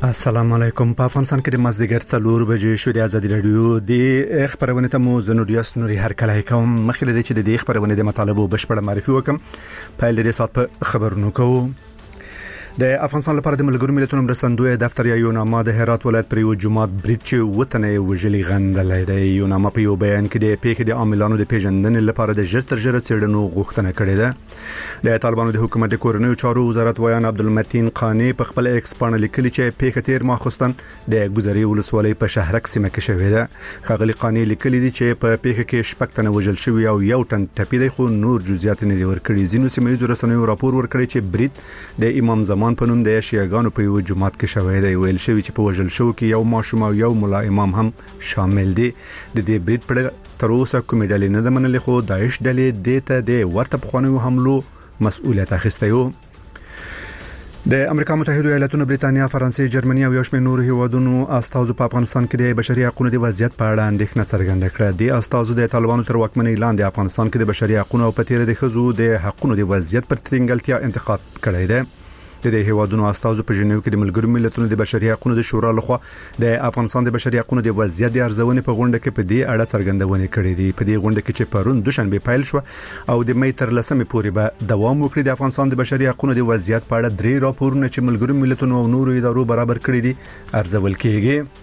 السلام علیکم. په افغانستان کې د مازدیګر 4 بجې شو د ازادي رادیو د خبرونه ته مو زنوریاس نوري هر کله کوم مخکې د چې د خبرونه د مطالبه بشپړه معرفي وکم په لری سات په خبرونو کوو. د افغانستان لپاره د ملګرو ملتونو مرستندوی دفتر یو نامه د هرات ولایت پر یو جماعت بریټ وطن وجلی غندلې د یو نامه په یو بیان کې د پیښې د عاملانو د پیژندنې لپاره د ژر تر ژره څېړنو غوښتنه کړې ده. د طالبانو د حکومت د کورنیو چارو وزارت ویان عبدالمتین قانی په خپل ایکس باندې لیکلي چې پیښه تیر ماخستن د ګذري ولسوالۍ په شهرک سیمه کې شوې ده. خغلی قانی لیکلي دي چې په پیښه کې شپږ تنه وژل شوی او یو تن ټپي دی، خو نور جزئیات نه دي ورکړي. ځینو سیمه رسنیو راپور ورکړي چې بریټ د امام زمان په نوم د شیعاګانو په یو جماعت کې شوی دی. ویل شوی چې په وژل شو کې یو ماشوم او یو مولا امام هم شامل دي. د دې بریټ پر تر اوسه کومې ډلې نه ده منلې، خو داعش ډلې دته د ورته بخوانیو حملو مسؤلیت اخیستی و. د امریکا متحده ایالاتونو، بریتانیا، فرانسې، جرمني او یو شمېر نور هیوادونو استازو په افغانستان کې د بشري حقوقو د وضعیت په اړه اندېښنه څرګنده کړه. د استازو د طالبانو تر واکمنۍ لاندې افغانستان کې د بشري حقوقو او پتیره د خزو د حقوقو د وضعیت پر ترنګلتیا انتقاد کړی دی. د هیوادونو استازو په جنیو کې د ملګرو ملتونو د بشري حقوقو د شورا لخوا د افغانستان د بشري حقوقو د وضعیت د ارزونې په غونډه کې په دې اړه څرګندونه کړې دي. په دې غونډه کې چې پرون دوشنبه پیل شو او د مې تر 10 پورې به دوام وکړي، د افغانستان د بشري حقوقو د وضعیت په اړه 3 راپورونه چې ملګرو ملتونو او نورو ادارو برابر کړی دي ارزول کېږي.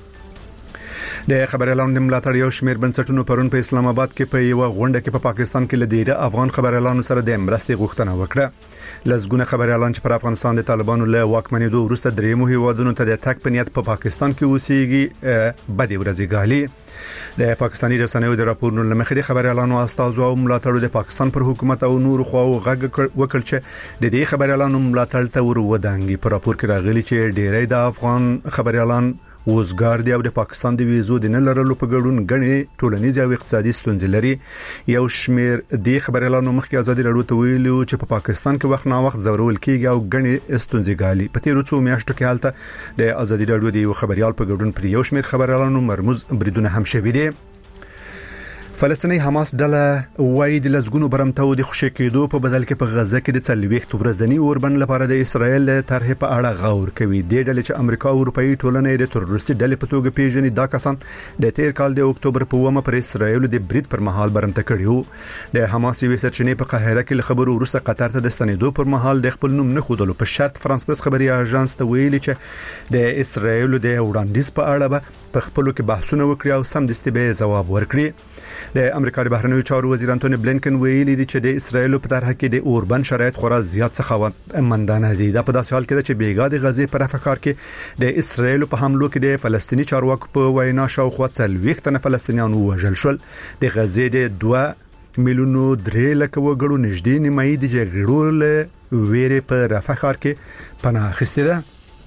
د خبريالانو د ملاتړ یو شمېر بنسټونو پرون په اسلام آباد کې په یو غونډه کې په پاکستان کې لدیره افغان خبريالانو سره د مرستې غوښتنه وکړه. لزګونه خبريالان چې پر افغانستان د طالبانو له واکمنۍ دوه وروسته درېمو هیوادونو ته د تک په نیت په پاکستان کې اوسېږي بدی ورځي غالي. د پاکستاني رسنیو د راپورونو لمخې د خبريالانو استازو او ملاتړو د پاکستان پر حکومت او نور خواو غږ وکړ چې د دې خبريالانو ملاتړ ته ور ودانګي. په راپور کې راغلي چې ډېری د افغان خبريالان وزګار دی او د پاکستان د ویزو د نه لرلو په ګډون غني ټولنیز او اقتصادي ستونزې لري. یو شمېر د خبريالانو مخکې ازادي راډیو ته ویلو چې په پاکستان کې وخت نا وخت زورول کیږي او غني ستونزې غالي. په تیرو څو میاشتو کې حالت د ازادي راډیو د یو خبريال په ګډون پر یو شمېر خبريالانو مرموز بریدونه هم شوي دي. فلسطیني حماس ډله وایي د لزګونو برمتو د خوشی کېدو په بدل کې په غزه کې د 40 ورځنی اوربند لپاره د اسرایل طرح په اړه غور کوي. د ډلې چې امریکا او اروپאי ټولنې د تروریستي ډلې په توګه پیژني، دا کسان د تیر کال د اکتوبر په 1 پر اسرایل د بریټ پر مهال برمته کړیو. د حماس وی سرچینې په قاهره کې خبرو وروسته قطر ته د ستنېدو پر مهال د خپل نوم نه خودلو په شرط فرانس پرس خبري اژانس ته ویلي چې د اسرایل د وړاندیز په اړه په خپلو کې بحثونه وکړي او سم دستي به جواب ورکړي. د امریکا د بهرنیو چارو وزیر انټونی بلینکن ویلي دی چې د اسرایل په طرح کې د اوربند شرایط خورا زیات څخه مندانه دي. دا په داسې حال کې چې بیګا د غزې پر افکار کې د اسرایل په حملو کې د فلسطینی چارواکو په وینا شاوخوا 40 تنه فلسطینیان وژل شول. د غزې د 2 میلیونو 3 لک وګړو نږدې نیمایي د جګړو له ویرې په افکار کې پناه اخیسته ده.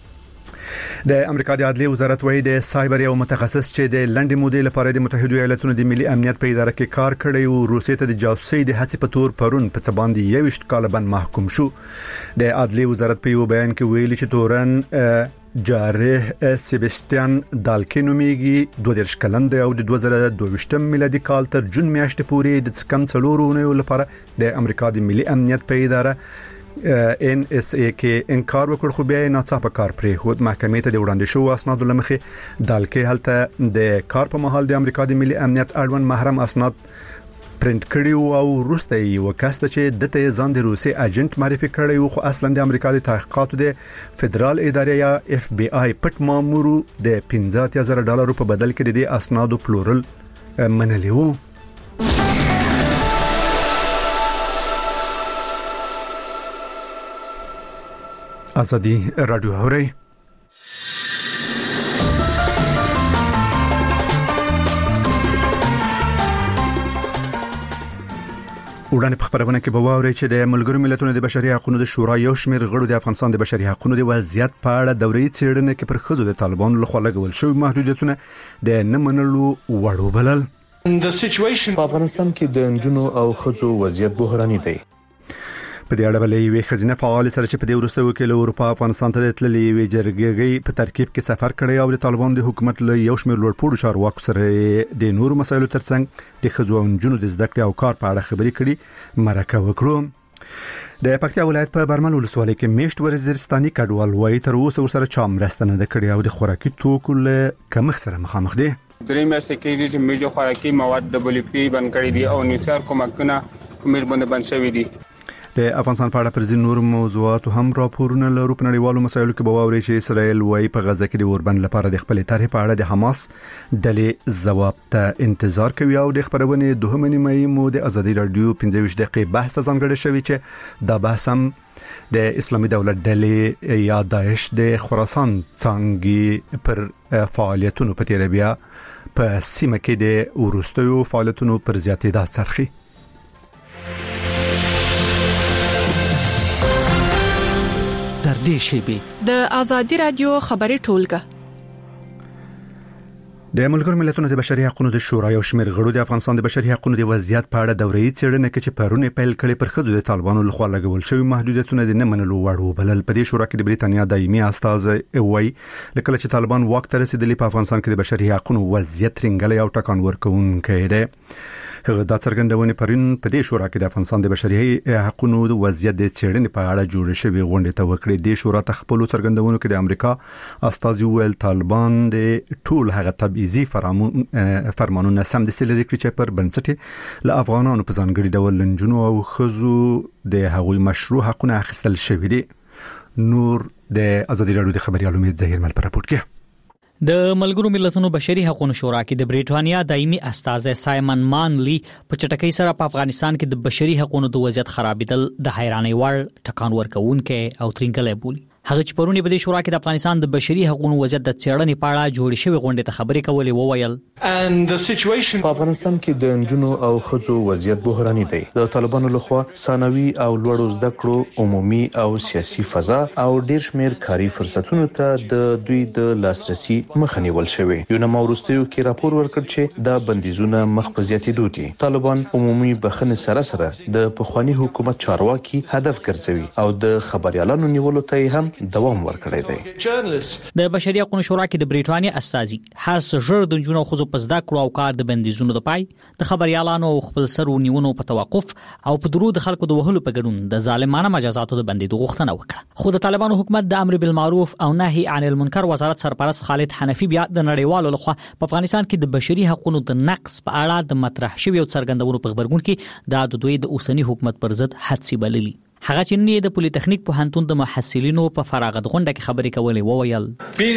د امریکا د عدلیه وزارت وایي د سایبر یو متخصص چې د لنډې مودې لپاره د متحده ایالاتونو د ملي امنیت په اداره کې کار کړی او روسیې ته د جاسوسي د هڅې په تور پرون په څه باندې 21 کال بند محکوم شو. د عدلیه وزارت په یو بیان کې ویلي چې تورن جارح سیبستیان دالکینومیږي 22 کلن دی او د 2022 میلادي کال تر جون میاشتې پورې د کم څلورونو لپاره د امریکا د ملي امنیت په اداره NSA کې انکار وکړ، خو بیا ناڅاپه کار پرې خود. محکمې ته د وړاندې شو اسنادو لمخې دالکې هلته د کار په محل د امریکا د ملي امنیت اړوند محرم اسناد پرنټ کړي او وروسته یو کس چې د ته ځان د روسي ایجنټ معرفي کړي، خو اصلا د امریکا د تحقیقاتو د فدرال ادارې یا FBI پټ مامور د $50,000 په بدل کې د اسنادو پلورل منلی وو. ازادي رادیو هوري وړاندې په خبرونه کې به واوري چې د ملګرو ملتونو د بشري حقوقو د شورا یو شمېر غړو د افغانستان د بشري حقوقو د وضعیت په اړه دوري څېړنه کې پر خزو د طالبانو لخوا لګول شوی محدودیتونه د نه منلو وړ وبلل. په افغانستان کې د انجونو او خزو وضعیت بحراني دی. په دې اړه ولې وی خزینه فعال سره چې په دې ورسته وکیل اروپا افغانستان ته تللی وی جرګې په ترکیب کې سفر کړی او د طالبانو د حکومت له یو شمېر لوړپوړو چارواکو سره د نورو مسایلو ترڅنګ د خزو او انجونو د زده کړې او کار په اړه خبرې کړي مرکه وکړو. د پکتیا ولایت په برمل ولسوالۍ کې میشت وزیرستاني کډوال وای تر اوسه سره چا مرسته نه کړې او د خوراکي توکو له کمښت سره مخامخ دي. درې میاشتې کېږي چې میجو خوراکي مواد WFP بند کړی دي او نوسار کومکونه میج باندې بند شوی دي. د افغانستان په اړه پر ځینو نور موضوعات هم راپورونه لرو. په نړیوالو مسایلو کې به واوري چې اسرائیل وای په غزه کې د اوربند لپاره د خپل طرح په اړه د حماس ډلې ځواب ته انتظار کوي او د خبرونه دوه نیمه مو د ازادي رادیو 15 دقیقې بحث ته ځانګړی شوی چې دا بحث هم د اسلامي دولت ډلې یا داعش د خراسان څنګه پر فعالیتونو په تیر بیا په سیمه کې د وروستیو فعالیتونو پر زیاتېدا څرخي. در دې شیبه د ازادي رادیو خبري ټولګه د ملګرو ملتونو د بشري حقوقو د شورا یو شمېر غړو د افغانستان د بشري حقوقو د وضعیت په اړه دوري څېړنه کې چې پرونه پیل کړي پر خځو د طالبانو لخوا لګول شوی محدودیتونه د نه منلو وړ وبلل. په دې شورا کې د بریتانیا دایمي استازی وای لکه چې طالبان واک ته رسیدلی په افغانستان کې د بشري حقوقو وضعیت رنګلې او ټکان ورکوونکی دی. هغه د څرګندونې پرین په دې شورا کې د افغانستان د بشري حقوقو د وضعیت د څېړنې په اړه جوړ شوی غونډه ته وکړه. د شورا ته خپل څرګندونو کې د امریکا استازي ویل طالبان د ټول هغه تبعیضي فرمانونه سم د استلری کړی چې پر بنسټ له افغانانو په ځانګړي ډول لنجونو او خزو د هغوی مشروع حقونه اخیستل شوی دي. نور د ازادي رادیو د خبري علومي ظهیر مل پر راپور کې د ملګرو ملتونو بشري حقوقو شورا کې د بریټانیا دایمي استازی سایمن مانلی په چټکۍ سره په افغانستان کې د بشري حقوقو د وضعیت خرابېدل د حیرانۍ وړ ټکان ورکوونکی او ترنګلې بولي. هغه چې پرونی په دې شورا کې د افغانستان د بشري حقوقو وضعیت د څېړنې په اړه جوړ شوی غونډه ته خبرې کولې وویل په افغانستان کې د نجونو او ښځو وضعیت بحراني دی. د طالبانو لخوا ثانوي او لوړو زده کړو عمومي او سیاسي فضا او ډیر شمیر کاري فرصتونو ته د دوی د لاسرسي مخه نیول شوی. یو نو وروستیو کې راپور ورکړ چې دا بندیزونه مخ په زیاتېدو دي. طالبان عمومي بخښنې سره د پخوانی حکومت چارواکي هدف ګرځوي او د خبريالانو نیولو ته هم دوام ورکړی دی. د بشري حقوقو شورا کې د بریټانیا استازي هر څه ژر د جنونو خو په زده کړو او کار د بندیزونو د پای د خبريالانو او خپل سرونیونو په توقف او په درود خلکو د وهلو په ګډون د ظالمانه مجازاتو د بندیدو غوښتنه وکړه. خو د طالبانو حکومت د امر بالمعروف او نهي عن المنکر وزارت سرپرست خالد حنفي بیا د نړیوالو لخوا په افغانستان کې د بشري حقوقو د نقص په اړه د مطرح شوی او څرګندونو په خبرګون کې د دوی د اوسنی حکومت پر ضد حدسي بللي. هغه چې نې د پولی تخنیک په هنتون د محصلینو په فراغت غونډه کې خبرې کولې وویل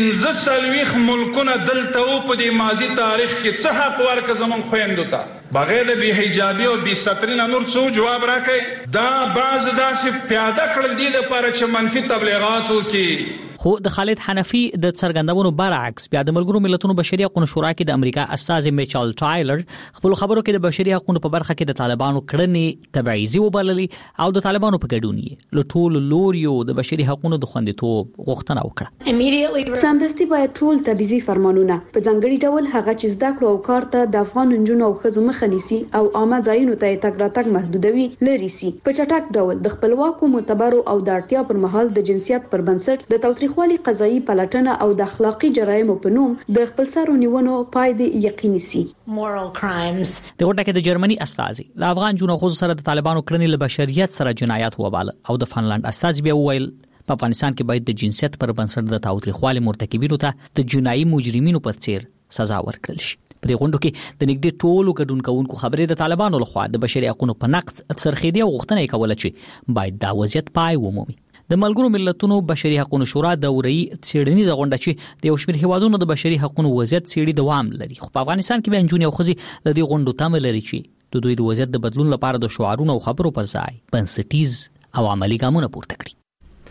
15 ملکونه دلته او په دې ماضي تاریخ کې څه حق ورک زمون خويندو ته بغیر د بی حجابي او بی سترینه نور څه جواب راکړي. دا باز داسې پیاده کړل دي د لپاره چې منفي تبلیغاتو کې. خو د خالد حنفي د څرګندونو برعکس بیا د ملګرو ملتونو بشري حقوقو شورا کې د امریکا استازي میچل ټایلر خپل خبرو کې د بشري حقوقو په برخه کې د طالبانو کړنې تبعیضي وبللي او د طالبانو په ګډون یې له ټولو لوريو د بشري حقوقو د خوندیتوب غوښتنه وکړه. سمدستي باید ټول تبعیضي فرمانونه په ځانګړي ډول هغه چې زده کړو او کار ته د افغان نجونو او ښځو مخه نیسي او عامه ځایونو ته تګ راتګ محدودوي لري سي په چټک ډول د خپلواکو معتبرو او د اړتیا پر مهال د جنسیت پر بنسټ د تاوتریخوالي قضایي پلټنه او د اخلاقی جرایمو په نوم د خپل سرونیونو پای دی یقیني سي. د غونډه کې د جرمني استازي د افغان جنونو خو سره د طالبانو کړنې له بشریت سره جنایت وباله او د فنلند استازي به ویل په افغانستان کې باید د جنسیت پر بنسټ د تاوتریخوالي مرتکبینو ته د جنایي مجرمینو په څیر سزا ورکړل شي. په دې غونډه کې د نږدې ټولو ګډون کوونکو خبرې د طالبانو لخوا د بشري حقوقو په نقض څرخېدي او غوښتنه یې کوله چې باید دا وضعیت پای ومومي. د ملګرو ملتونو بشري حقوقو شورا دوري څېړنیزه غونډه چې د یو شمېر هیوادونو د بشري حقوقو وضعیت څېړي دوام لري. خو په افغانستان کې به نجونې او ښځې د دې غونډو تمه لري چې د دوی د وضعیت د بدلون لپاره د شعارونو او خبرو پر ځای بنسټیز او عملی ګامونه پورته کړي.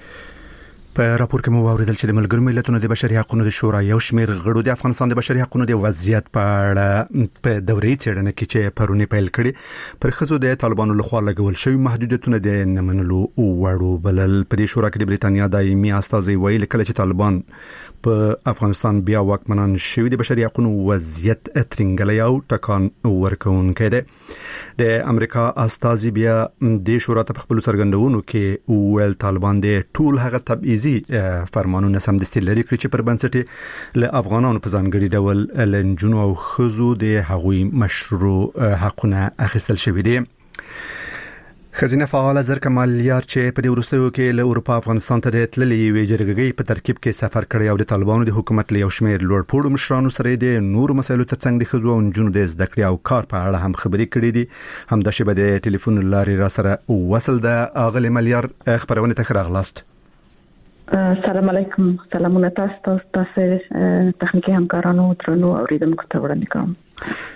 په راپور کې مو واوریدل چې د ملګرو ملتونو د بشري حقوقو د شورا یو شمېر غړو د افغانستان د بشري حقوقو د وضعیت په اړه په دوري څېړنه کې چې پرونی پیل کړي پر خزو د طالبانو لخوا لګول شوی محدودیتونه د نمنلو وړو بلل. په دې شورا کې د بریتانیا دایمي استازی ویل کله چې طالبان په افغانستان بیا واکمنان شوی د بشري حقوقو وضعیت ترنګلې او ټکان ورکوونکی دی. د امریکا استازي بیا د شورا ته خپل څرګندونو کې ویل طالبان د ټول هغه تبعیضي فرمانونه سمدستي لري کړی چې پر بنسټ له افغانانو په ځانګړي ډول لنجونو او خزو د هغوی مشروع حقونه اخیستل شوی دي. خزینه فعال زرکه مالیار چې په دې وروستیو کې له اروپا افغانستان ته تللې وی جرګې په ترکیب کې سفر کړی او د طالبانو د حکومت له یو شمېر لوړپوړو مشرانو سره د نور مسایلو ترڅنګ د خزو او نجونو د زده کړې او کار په اړه هم خبرې کړې دي. هم د شبه د ټلیفون لارې را سره وصل د اغلی مالیار خبرونه ته راغلاست. السلام علیکم. سلامونه تاسو تخنیکی همکارانو ترنو اوریدونکو ته وړاندې کوم.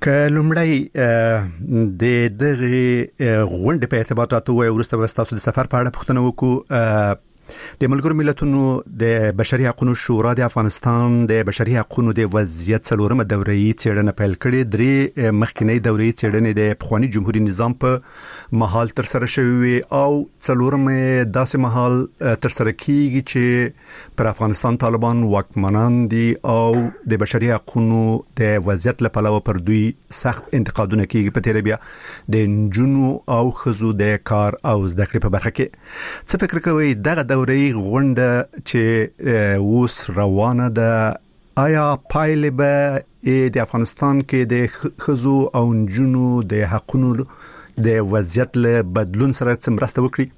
کلمړی د دغه غونډې په ارتباطات او ورسته تاسو د سفر په اړه پوښتنه وکړو. د ملګرو ملتونو د بشري حقوقو شورا د افغانستان د بشري حقوقو د وضعیت څلورمه دوره‌ای څېړنه پیل کړې. درې مخکینی دوره‌ای څېړنې د پخوانی جمهوریت نظام په مهال تر سره شوې او څلورمه داسې مهال تر سره کیږي چې پر افغانستان طالبان واکمنان دي او د بشري حقوقو د وضعیت لپاره پر دوی سخت انتقادونه کیږي. په تیر بیا د نجونو او خزو د کار او زده کړې په برخه کې څه فکر کوي دغه دورې غونډه چې اوس روانه ده آیا پایله به د افغانستان کې د خزو او نجونو د حقوقو د وضعیت له بدلون سره څه مرسته وکړي؟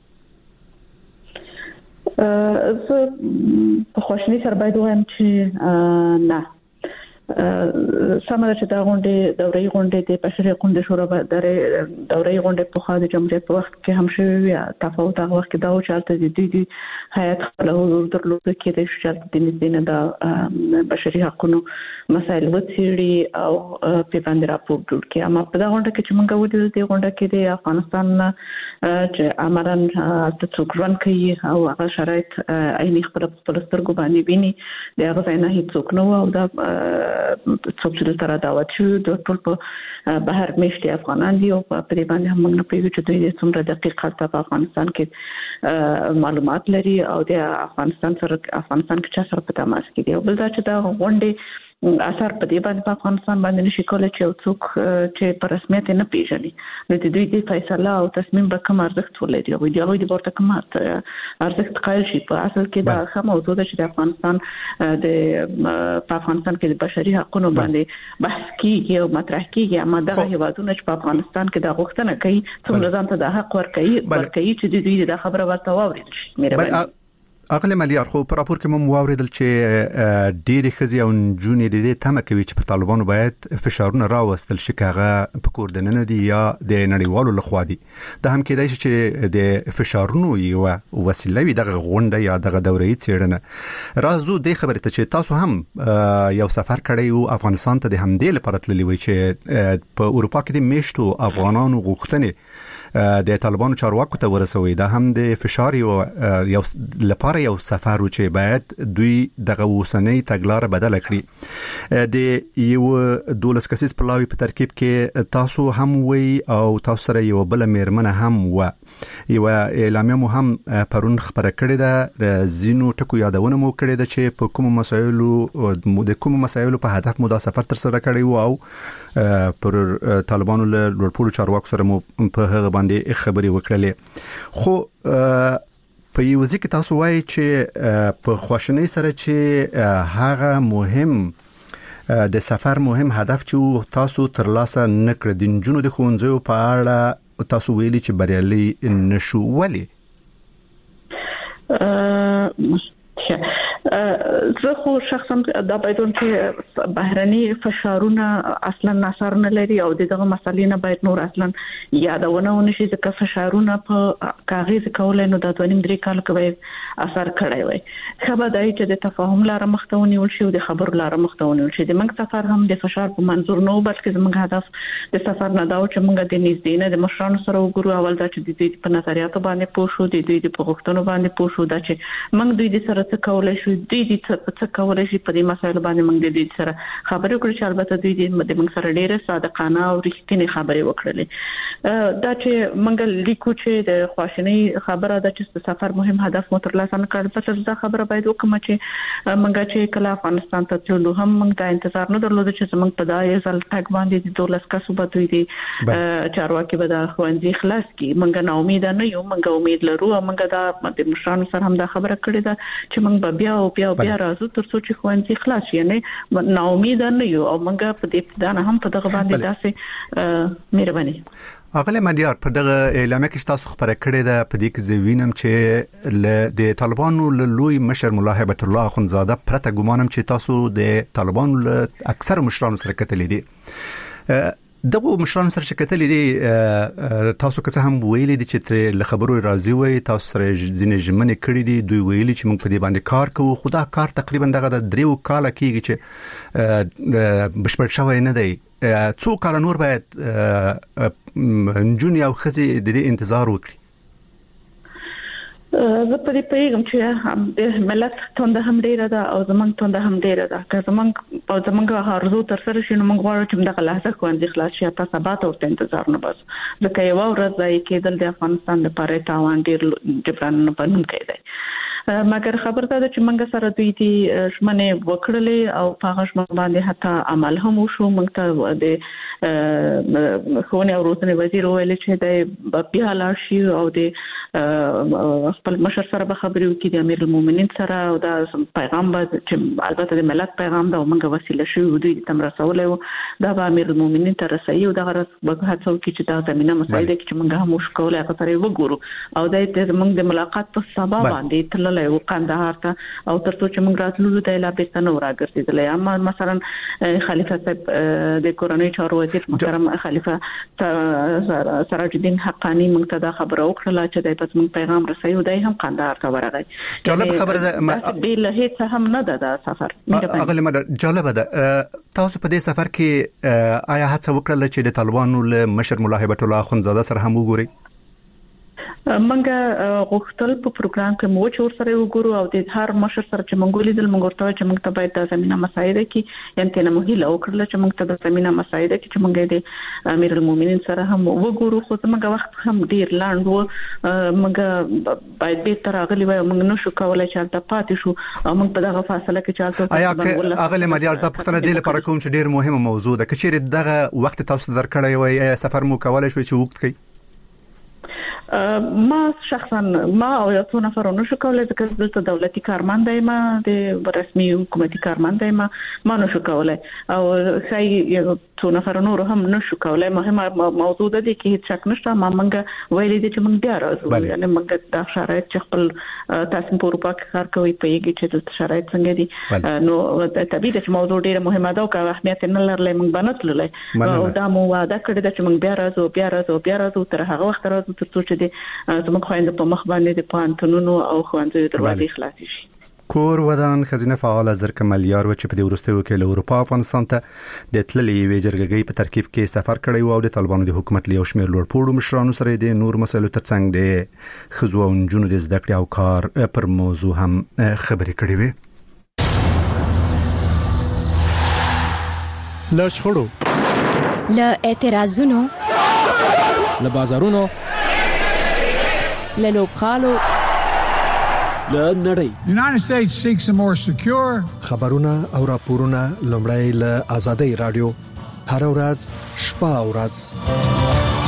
زه په خوشنۍ سره باید وایم چې نه سمه چې دا غونډه دوري غونډه د بشري حقوقو شورا دوري غونډه په خاطر جمهوریت په وخت کې هم شوی تفاوت هغه وخت دا و چې د دې حیات خپل حضور درلود کې د شرط د نزدینه د بشري حقوقو مسایل وڅېړي او په باندې راپور جوړ کړي. اما په دا غونډه کې چې موږ ودی د غونډه کې د افغانستان چې امران د څوکران کوي او هغه شرایط عیني خپل سترګو باندې ویني د هغه ځای نه هیڅ نو او دا څوک چې تر دعوت شو د ټول په بهر میشتي افغانان دي او په دې باندې هم موږ په یوه چې دوی څومره دقیق په افغانستان کې معلومات لري او د افغانستان کې چا سره په تماس کې دي. بل دا چې دا غونډه اثر په دې باندې په افغانستان باندې نشي کولای چې څوک چې په رسمیت نه پیژني نو د دوی د فیصله او تصمیم به کوم ارزښت ولري او د هغوی د ورته کوم ارزښت قایل شي. په اصل کې دا هم موضوع ده چې د افغانستان په افغانستان کې د بشري حقوقو باندې بحث کیږي او مطرح کیږي. اما دغه هیوادونه چې په افغانستان کې د غوښتنه کوي څومره ځان ته د حق ورکوي چې دوی د خبره ورته واوري شي. اغلی مالیار خو پر راپور کې مو واوریدل چې ډېری خزي او نجونې د دې تمه کوي چې پر طالبانو باید فشارونه راوستل شي کاغه په کور دننه دي یا د نړیوالو لخوا دي. دا هم کېدای شي چې د فشارونو یو وسیله وي دغه غونډه یا دغه دورې څېړنه. راځو د خبرې ته چې تاسو هم یو سفر کړی او افغانستان ته د همدې لپاره تللی وي چې په اروپا کې د میشتو افغانانو غوښتنې د طالبانو چارواکو ته ورسوي. دا هم د فشار یو لپاره یو سفر و چې باید دوی دغه وسنۍ تګلارې بدل کړي. د یو 12 کسیز پلاوی په ترکیب کې تاسو هم وي او تاسو سره یو بل میرمنه هم و. یو اعلامیه مو هم پرون خبره کړې ده زینو ټکو یادونه مو کړې ده چې په کوم مسایلو په هدف مو دا سفر تر سره کړی و او پر طالبانو له لوړپوړو چارواکو سره مو په هغه باندې خبرې وکړلې. خو په یو ځکه تاسو وایي چې په خواشنۍ سره چې هغه مهم د سفر مهم هدف چې تاسو ترلاسه نکړ د نجونو د ښوونځیو په اړه تاسو ویلي چې بریالي نشو. ولې؟ زه خو شخصا دا باید چې بهرني فشارونه اصلا اثر نه لري او دغه مسلې نه باید نور اصلا یادونه ونشي ځکه فشارونه په کاغذ کولای نو د 2.5 کال کې اثر کړی وي. خبره دا چې د تفاهم لاره مخته ونیول شي او د خبرو لاره مخته ونیول شي. د موږ سفر هم د فشار په منظور نه بلکې زموږ هدف د سفر نه دا چې موږ د نږدې د مشرانو سره وګورو. اول دا چې د دوی په نظریاتو باندې پوه شو د دوی په غوښتنو باندې پوه شو دا چې موږ دوی سره څه کولای شو دوی څه کولای شي په دې مسایلو باندې موږ د دوی سره خبرې وکړو چې البته دوی د موږ سره ډېره صادقانه او رښتینې خبرې وکړلې. دا چې موږ لیکو چې د خواشنۍ خبره ده چې سفر مهم هدف مو ترلاسه نه کړ. پس دا خبره باید وکړم چې موږ چې کله افغانستان ته تللو هم موږ دا انتظار نه درلود چې زموږ په دا یو ځل تګ باندې د 12 کسو به دوی دي چارواکي به دا ښوونځي خلاص کړي. موږ نه امید نه یو موږ امید لرو او موږ دا د مشرانو سره هم دا خبره کړې ده چې موږ به بیا راځو تر څو چې ښوونځي خلاص شي. یعنی نا امید نه یو او موږ په دې ابتدا نه هم په دغه باندې داسې مهرباني. اغله مدیار په دغه اعلامیه کې تاسو خبره کړې ده په دې کې زوینم چې د طالبانو له لوی مشر مولا هیبت الله اخونزاده پرته ګمانم چې تاسو د طالبانو له اکثر مشرانو سره کتلې دي دغه مشرانو سره کتلې دي تاسو که څه هم ویلي دي چې له خبرو راضي وي تاسو سره ځینې ژمنې کړې دي دوی ویلي چې موږ په دې باندې کار کوو خو دا کار تقریبا دغه د 3 کال کېږي چې بشپړ شوی نه دی څو کال نور باید جونی او خزي د دې انتظار وکړي زه په دې پیغام چې د ملت توند هم ډیره ده او زمونږ توند هم ډیره ده که زمونږ هارزو تر سره شي نو موږ غواړو چې دغه لحظه کوندې خلاص شي په سبا ته ورته انتظار نه بس ځکه یو ورځ ځای کېدل د افغانستان لپاره تاوان ډیر جبران نه پنوم کوي مګر خبر ده چې موږ سره دوی دي شمنه وکړلې او هغه شمن باندې حتی عمل هم وشو موږ ته د خونی او روزنه وزیر ویل چې د بیا لاشي او د خپل مشر سره به خبرې وکړي د امیر المؤمنین سره او دا پیغام به چې البته د ملت پیغام ده او موږ وسیله شو دوی تم رسولې دا به امیر المؤمنین ته رسي او دا غرض به هڅه وکړي چې دا زمينه مسایده چې موږ هم وشکول هغه سره وګورو او دا موږ د ملاقات په سبا باندې تل له قندهار ته او ترڅو چې موږ راتلو ته لا بستانه وراګرځیدل اما مثلا خلیفہ صاحب د کورنۍ چارو وزیر محترم خلیفہ سراج الدین حقانی موږ ته دا خبره وکړه چې د پس موږ پیغام رسېو دای هم قندهار ته ورغی جالب خبره ده به له هیڅ هم نه ده سفر اغله مده جالب ده تاسو په دې سفر کې آیا هڅه وکړه چې د طالبانو له مشر مولا هیبت الله اخونزاده سره هم وګوري منګه غوښتل په پروګرام کې مو چور سره وګورو او د هر مشر سره چې مونږ لیدل مونږ ورته چې مونږ ته باید د زمينه مسایده کې یعنی کنه مو هیله وکړل چې مونږ ته د زمينه مسایده کې چې مونږ د امیر المؤمنین سره هم وګورو خو زموږ وخت هم ډیر لاند و مونږ باید به تر اغلی وای مونږ نشو کولای چې تاسو پاتې شو او مونږ په دغه فاصله کې چالتو آیا اغلی مریاض د پښتنه دی لپاره کوم چې ډیر مهمه موضوع ده کچېر دغه وخت تاسو درکړی وای سفر مو کولای شو چې وخت کې ما شخصا ما او یو څو نفر نشو کولای ځکه دلته دولتي کارمند یم د رسمي حکومتي کارمند یم ما نشو کولای او شای یو څو نفر نور هم نشو کولای مهمه موضوع ده کې هیڅ شک نشته ما منګه ویلې دي چې موږ بیا راځو یعنی موږ د شرایط چې خپل تاسو په اروپا کې کار کوي پیږي چې د شرایط څنګه دي نو طبيعي چې موضوع ډیره مهمه ده او که اهمیت نه لرلې موږ بنتللې او دا مو وعده کړی چې موږ بیا راځو تر هغه وخت راځو تر څو چې زموږ خويند په مخ باندې د پانتونونو او خوانځو دروازې خلاص شي کور ودان خزینه فعال زرک ملیار و چې په دې ورستیو کې له اروپا افغانستان ته د تللې ویجرګي په ترکیب کې سفر کړی او د طالبانو د حکومت له شمیر لوړ پوړو مشرانو سره د نور مسایلو ترڅنګ د خزو او جنونو د زده کړې او کار پر موضوع هم خبرې کړې وي لا شخړو لا اعتراضونو لا بازارونو له لوبخالو له نړۍ United States seeks a more secure خبرونه او راپورونه لومړی له آزادۍ رادیو هر ورځ شپه او ورځ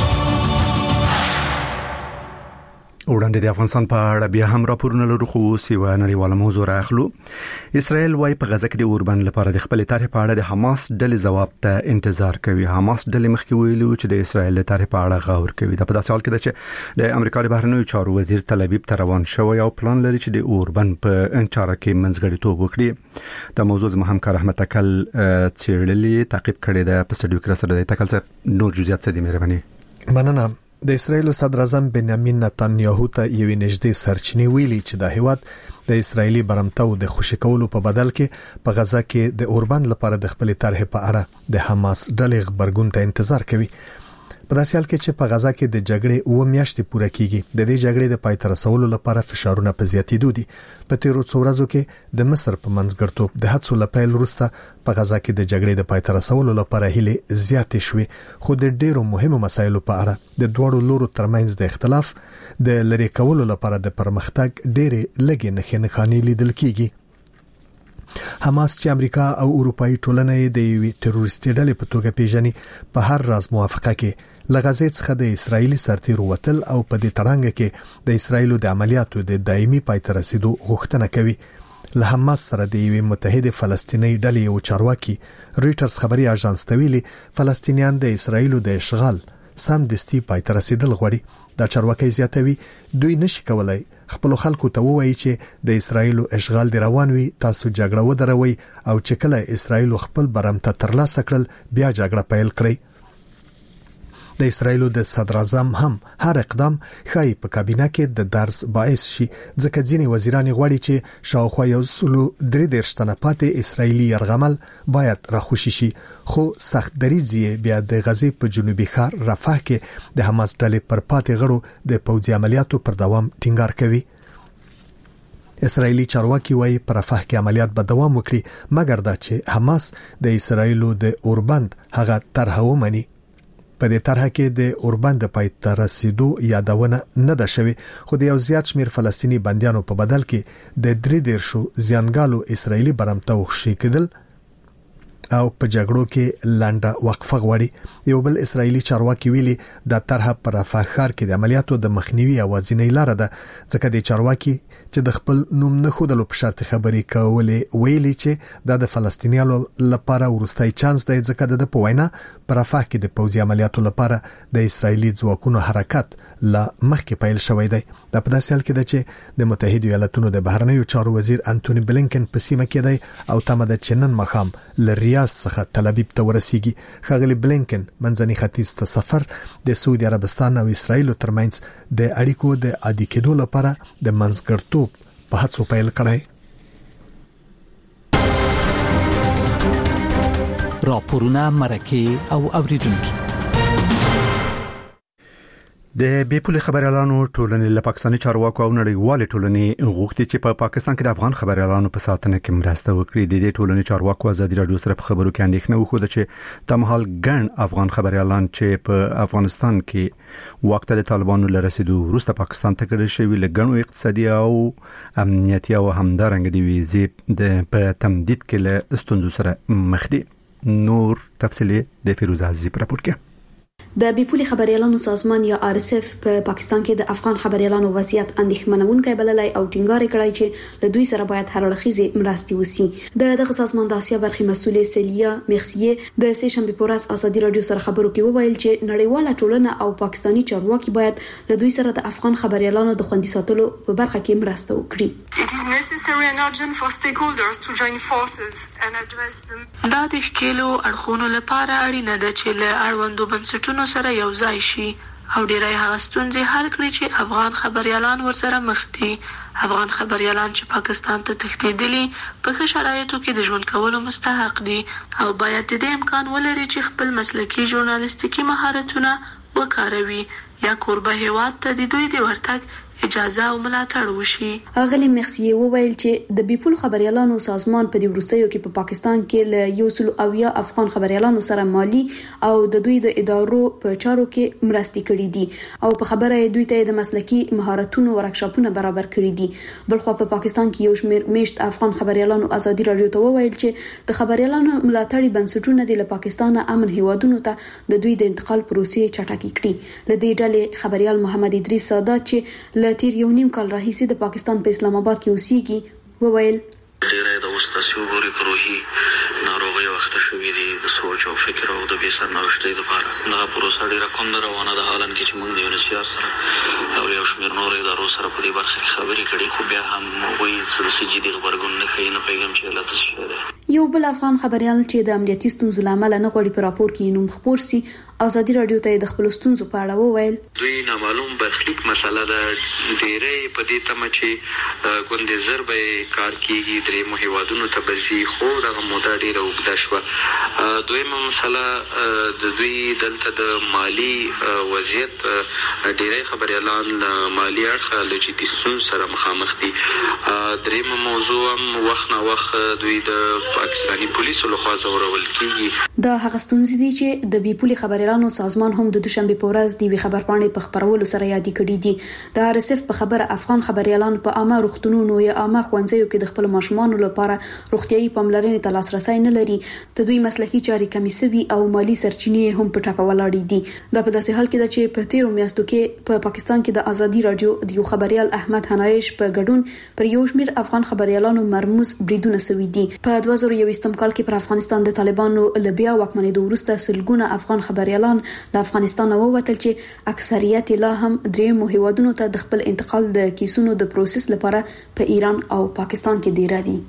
وړاندې د افغانستان په اړه بیا هم راپورونه لرو خو سیوا نړیواله موضوع راخلو اسرائیل وايي په غزه کې د اوربند لپاره د خپل طرح په اړه د حماس ډلې جواب ته انتظار کوي حماس ډلې مخکې ویلو چې د اسرائیل طرح په اړه غور کوي دا په داسې حال کې ده چې د امریکا د بهرنیو چارو وزیر تل ابیب ته روان شوی او پلان لري چې د اوربند په انچاره کې منځګړیتوب وکړي د موضوع زما همکار احمد تکل چیرلې تعقیب کړی ده په سټډیو کې سره د تکل څخه نور جزئیات څه دي مهرباني مننه د اسرایل صدر اعظم بنیامین نتانیاهو ته یوې نږدې سرچینې ویلي چې د هیواد د اسرایلی برمتو د خوشی کولو په بدل کې په غزه کې د اوربند لپاره د خپل طرح په اړه د حماس ډلې خبرګون ته انتظار کوي په داسې حال کې چې په غزه کې د جګړې 9 میاشتې پوره کیږي د دې جګړې د پای ته رسولو لپاره فشارونه په زیاتېدو دي په تیرو څو ورځو کې د مصر په منځګړیتوب د هڅو لپاره وروسته په غزه کې د جګړې د پای ته رسولو لپاره هلې زیاتې شوې خو د ډیرو مهمو مسایلو په اړه د دوړو لورو ترمنځ د اختلاف د لری کولو لپاره د پرمختګ ډېرې لګې نښانې لیدل کیږي حماس چې امریکا او اروپאי ټولنې د یوې تروریستي ډلې په توګه پیژني په هر راز موافقه کې لغزه څخه د اسرایلی سرتیر وتل او په دې تړانګه کې د اسرایلو د عملیاتو د دایمي پای ته رسیدو غوښتنه کوي له حماس سره د یوې متحده فلسطینی ډلې او چارواکي رويټرز خبري اژانس ته ویلي فلسطینیان د اسرایلو د اشغال سم دستي پای تر رسیدل غواړي. دا چارواکي زیاتوي دوی نشي کولای خپل خلکو ته ووایي چې د اسرایل اشغال دی روان وي، تاسو جګړه ودروي او چې کله اسرایل خپل برمته ترلاسه کړل بیا جګړه پیل کړئ. د اسرایل د صدر اعظم هم هر اقدام خای په کابینه کې د درس باعث شي، ځکه ځینې وزیران غواړي چې شاوخوا 133 تنه پاتې اسرایلی يرغمل باید راخوشي شي، خو سخت دریځي بیا د غزې په جنوبي ښار رفح کې د حماس ډلې پر پاتې غړو د پوځي عملیاتو پر دوام ټینګار کوي. اسرایلی چارواکي وايي پر رفح کې عملیات به دوام وکړي، مګر دا چې حماس د اسرایل د اوربند هغه طرح ومني. په دې طرح کې د اوربند پای ته رسیدو یادونه نه ده شوی، خو د یو زیات شمیر فلسطینی بندیانو په بدل کې د 3 زیانګالو اسرایلی برمته وښی کېدل او په جګړو کې لنډه وقفه غواړي. یو بل اسرایلی چارواکي ویلي د طرح پر رفح ښار کې د عملیاتو د مخنیوي اوازینې لار ده، ځکه د چارواکي چې د خپل نوم نه خودلو په شرط خبرې کولې ویلي چې د فلسطینیانو لپاره ورستای چانس دی، ځکه د په وینا پر رفح کې د پوځي عملیاتو لپاره د اسرایلی ځواکونو حرکت لا مخکې پیل شوی دی. د په داسې حال کې ده چې د متحده ایالاتونو د بهرنیو چارو وزیر انټونی بلینکن په سیمه کې دی او تمه ده چې نن مخام ل ریاض څخه تل ابیب ته ورسیږي. خغلی بلینکن منځني ختیځ ته سفر د سعودي عربستان او اسرایل ترمنځ د اړیکو د عادي کېدو لپاره د منځګړتوب په هڅو پیل کړی. راپورونه مرکه او اوریدونکو د بیپولي خبريالانو ټولنې له پاکستاني چارواکو او نړیوال ټولنې غوښتي چې په پاکستان کې د افغان خبريالانو په ساتنه کې مرسته وکړي. د دې ټولنې چارواکو ازادي رادیو سره په خبرو کې اندېښنه وکړه چې تمحال ګڼ افغان خبريالان چې په افغانستان کې وخت د طالبانو له رسیدو وروسته پاکستان ته کډه شوی لګڼو اقتصادي او امنیتي او همدارنګ دی ویزه د په تمدید کې له ستونزو سره مخ دي. نور تفصیلی د فیروز عزیز پر راپور کې. د بیپولي خبريالانو سازمان یا RSF په پاکستان کې د افغان خبريالانو وضعیت اندېښمنونکی بللای او ټینګار کړی چې له دوی سره باید هر اړخیزه مرستې وسی. دغه سازمان د اسیا برخې مسؤلې سیلیا مخسیه د سه شنبه پورس ازادي رادیو سره خبرو کې وویل چې نړیواله ټولنه او پاکستانی چارواکي باید له دوی سره د افغان خبريالانو د خوندي ساتلو په برخه کې مرسته وکړي. It is necessary and urgent for stakeholders to join forces and address them. دا د ښکېلو اړخونو لپاره اړینه ده چې له اړوندو بنسټونو سره یو ځای شي او ډیری هغه ستونزې حل کړي چې افغان خبريالان ورسره مخ دي. افغان خبريالان چې پاکستان ته تښتېدلي په ښه شرایطو کې د ژوند کولو مستحق دي او باید د دې امکان ولري چې خپل مسلکي ژورنالیستیکي مهارتونه وکاروي یا کوربه هیواد ته د دوی د ورتګ اجازه او ملاتړ وشي. اغلی مخسیه وویل چې د بیپول خبريالانو سازمان په دې وروستیو کې په پاکستان کې له 100 افغان خبريالانو سره مالی او د دوی د ادارو په چارو کې مرستې کړې دي او په خبره دوی ته د مسلکي مهارتونو ورکشاپونه برابر کړې دي. بلخو په پاکستان کې یو شمېر میشت افغان خبريالانو ازادي رادیو ته وویل چې د خبريالانو ملاتړي بنسټونه د پاکستان امن هیوادونو ته د دوی د انتقال پروسې چټکې کړي. له دې ډلې خبريال محمد ادریس سادات چې تیر یو نیم کال راهیسې د پاکستان په اسلام آباد کې اوسېږي وویل ډیره د وستاسیو غوري پروهي ناروغي وخت شوې دي د سوچ او فکر او د بي سرنوشتۍ لپاره دا پروسه ډیره کوم روانه ده. حالان کې چې موږ د یونیسیار سره او یو شمېر نور ادارو سره په دې برخه کې خبرې کړې خو بیا هم وایي چې د جدي خبرګون نه کوي نه پیغام چې لا څه شي ده. یو بل افغان خبريال چې د امنیتي ستونزو لامل نه غوړي په راپور کې نوم خبر سي ازادي رادیو ته د خپل ستونزو په اړه وویل دوی نامعلوم برخلیک مسله ده. ډیره په دې تمه چې ګوندې زر به کار کیږي درې موهوادونو ته بزي خو د موده ډیره وګدا شو. دویمه مسله د دوی دلته د مالی وضعیت ډیره خبريالان مالی اړخ له جدي ستونزو سره مخامخ دي. دریمه موضوع هم وخت نه وخت دوی د پاکستانی پولیسو لخوا زورول کیږي. دا هغه ستونزې دي چې د بیپولي خبريالانو سازمان هم د دوشنبه په ورځ د خبرپاڼې په خبرولو سره یادې کړې دي. د RSF په خبره افغان خبريالان په عامه روغتونونو یا عامه ښوونځیو کې د خپل ماشومان لپاره روغتيایي پاملرنې ته لاسرسي نه لري. د دوی مسلکي چاري کمی سوي او مالی سرچینې هم په ټاپه ولاړې دي. دا په داسې حال کې ده چې په تیرو میاشتو کې په پاکستان کې د ازادي رادیو د یو خبريال احمد حنایش په ګډون پر یو شمېر افغان خبريالانو مرموز بریدونه سوي دي. په 2022 2021 کال کې پر افغانستان د طالبانو لبیا واکمنېدو وروسته سلګونه افغان خبريالان له افغانستان ووتل چې اکثریت لا هم درېمو هیوادونو ته د خپل انتقال د کیسونو د پروسس لپاره په ایران او پاکستان کې دیره دي.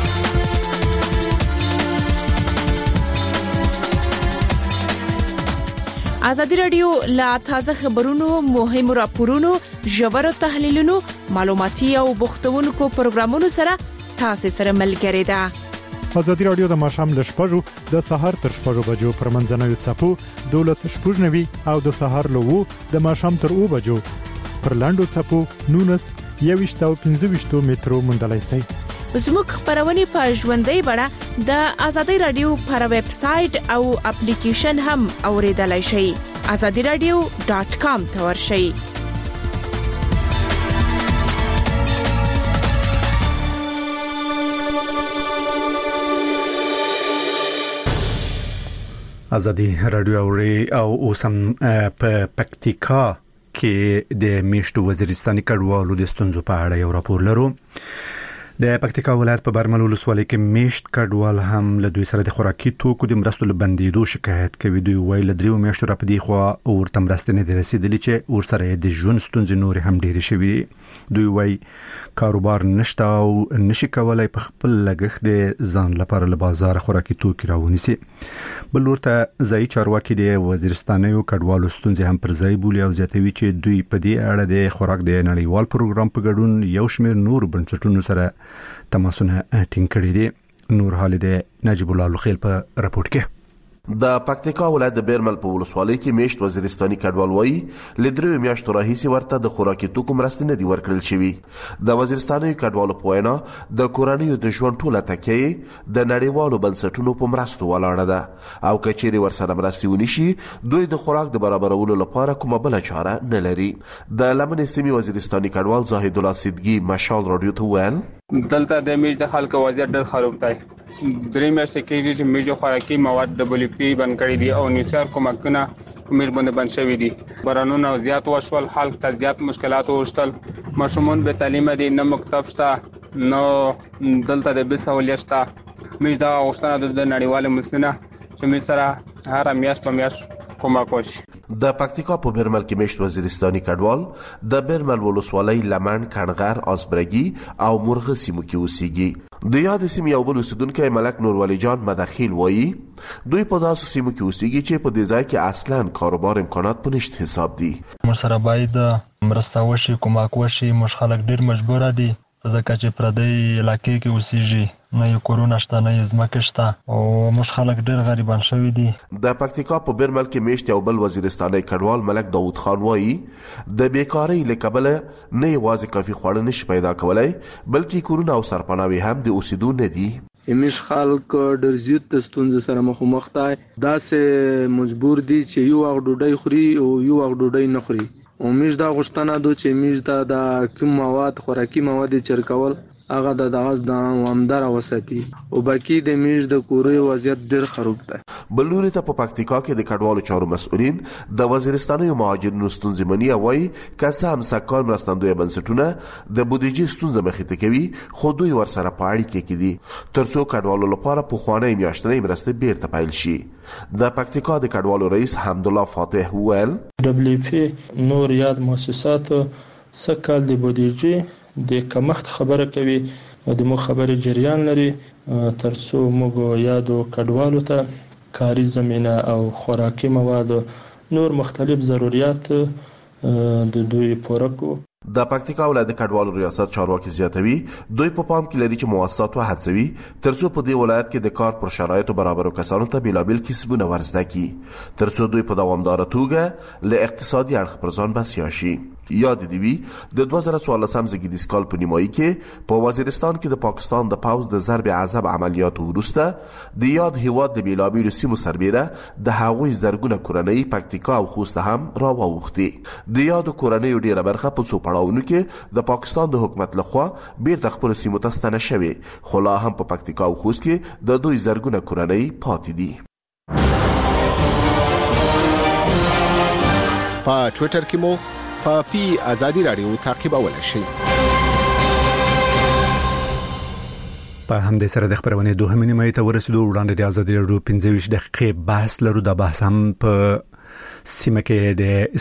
ازادي رادیو لا تازه خبرونو مهم راپورونو ژور تحلیلونو معلوماتي او بوختونکو پروګرامونو سره تاسو سره ملګری ده. ازادي رادیو د ماشام ل شپږو د سحر تر شپږو بجو پر منځنوي چپو 12:09 او د سحر له 2 د ماشام تر 2 بجو پر لاندو چپو 19 او 15 مترو مندلای سي. زموږ خبرونه په ژوندۍ بڼه د ازادي رادیو پر ویب سټ او اپلیکیشن هم اوریدلای شئ. azadiradio.com ته ورشئ. ازادي رادیو او اوسم په پکتیکا کې د میشتو وزیرستاني کډوالو د ستونزو په اړه یو راپور لرو. د پکتیکا ولایت په برمل ولسوالۍ کې میشت کډوال هم له دوی سره د خوراکي توکو د مرستو لبندېدو شکایت کوي. دوی وایي له 3 میاشتو را پدې خو ورته مرستې نه رسیدلې چې ورسره د ژوند ستونزې نور هم ډېرې شوي. دوی وایي کاروبار نشته او نشي کولای په خپل لګښت د ځان لپاره له بازار خوراکي توکي راونیسي. بل ورته ځای چارواکي د وزیرستانیو کډوالو ستونزې هم پر ځای بولي او زیاتوي چې دوی په دې اړه د خوراک د نړیوال پروګرام په ګډون یو شمېر نور بنسټونو سره تماسونه ټینګ کړي دي. نور حال د نجیب الله لخیل په راپورټ کې. د پکتیکا ولایت د بیرمل په ولسوالۍ کې میشت وزیرستاني کډوال وایي له 3 میاشتو راهیسې ورته د خوراکي توکو مرستې نه دي ورکړل شوي. د وزیرستاني کډوالو په وینا د کورنیو د ژوند ټوله تکیه د نړیوالو بنسټونو په مرستو ولاړه ده او که چیرې ورسره مرستې ونشي دوی د خوراک د برابرولو لپاره کومه بله چاره نه لري. د لمنې سیمې وزیرستاني کډوال زاهد الله صدقي مشال رادیو ته ویل دلته د میش د خلکو وضعیت ډېر خراب دی. 3 میاشتې کېږي چې میجو خوراکي مواد WFP بند کړی دي او نیوسر کومکونه میش باندې بند شوی دي. بارانونه زیات وشول، خلک ته زیات مشکلات وشتل، ماشومان به تعلیم دي، نه مکتب شته، نه دلته د بسولیت شته. میش دا غوښتنه د نړیوال مسنه چې می سره هر میاشت په میاشت کومک وشي. د پکتیکا په بیرمل کې میشت وزیرستاني کډوال د بیرمل ولسوالۍ لمن، کڼغر، آسبرګي او مرغه سیمو کې اوسېږي. د یاد سیمې یو بل اوسیدونکی ملک نورولی جان مدخیل وایي دوی په داسې سیمو کې اوسېږي چې په دې ځای کې اصلاً کاروبار امکانات په نشت حساب دي. موږ سره باید مرسته وشي، کومک وشي. موږ خلک ډېر مجبور دي ځکه چې پردی علاقې کې اوسېږي، نه یې کورونه شته، نه یې ځمکې شته او موږ خلک ډېر غریبان شوي دي. د پکتیکا په بیرمل کې میشت یو بل وزیرستاني کډوال ملک داود خان وایي د بیکارۍ له کبله نه یوازې کافي خواړه نشي پیدا کولای بلکې کورونه او سرپناوي هم د اوسېدو نه دي. همیش خلک ډېر زیات د ستونزې سره مخامخ دي. داسې مجبور دي چې یو وخت ډوډۍ خوري او یو وخت ډوډۍ نه خوري. او میش دا غوښتنه ده چې میش د کوم مواد خوراکي مواد چرکول هغه د دغه د عوامدار وساتي او باقي د میش د کوري وضعیت ډېر خراب ده. بل لوري ته په پکتیکا کې د کډوالو چارو مسؤلین د وزیرستاني مهاجرینو ستونزې مني او وايي که څه هم سکه‌ال مرستندوی بنسټونه د بودیجې ستونزه مخې ته کوي خو دوی ورسره په اړیکه کې دي تر څو کډوالو لپاره پخوانۍ میاشتنۍ مرستې بیرته پیل شي. د پکتیکا د کډوالو رئیس حمدالله فاتح ویل WFP نور یاد مؤسسات سکه‌ال د بودیجې د کمښت خبره کوي او د مو خبرې جریان لري تر څو موږ یادو کډوالو ته کاري زمينه او خوراکي مواد نور مختلف ضرورت د دوی پوره کو. د پکتیکا ولایت د کډوالو ریاست چارواکي زیاتوي دوی په پام کې لري چې مؤسسات وهڅوي ترڅو په دې ولایت کې د کار پر شرایطو برابرو کسانو ته بیلابل کسبونه ورزده کړي ترڅو دوی په دوامداره توګه له اقتصادي اړخ پر ځان بسیا شي. یاد دی وی د 2014 زګیدیس کال په نیمایي کې په وزیرستان کې د پاکستان د پاوز د ضرب عذاب عملیاتو وروسته د یاد هیواد د بیلابل سیمو سربېره د هغوی زرګونه کورنۍ پکتیکا او خوست هم راووختي. د یاد کورنۍ ډیره برخه په څو پړاوونو کې د پاکستان د حکومت لخوا بیرته خپل سیمو ته ستنه شوي خو لا هم په پکتیکا او خوست کې د دوی زرګونه کورنۍ پاتې دي. په ټوئیټر کې مو پی ازادي رادیو تعقیبولای شئ. په همدې سره د خبرونه دوه نیمه ته ورسېدو. وړاندې د ازادي راډیو 15 دقیقې بحث لرو. د بحث هم په سیمه کې د